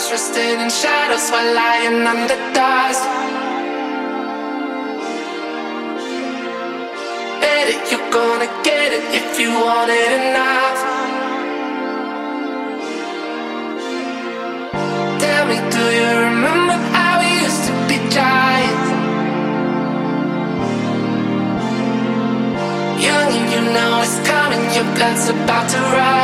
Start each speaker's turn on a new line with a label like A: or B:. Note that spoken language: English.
A: resting in shadows while lying under dust. Bet it, you're gonna get it if you want it enough. Tell me, do you remember how we used to be giants? Young and you know it's coming, your blood's about to rise.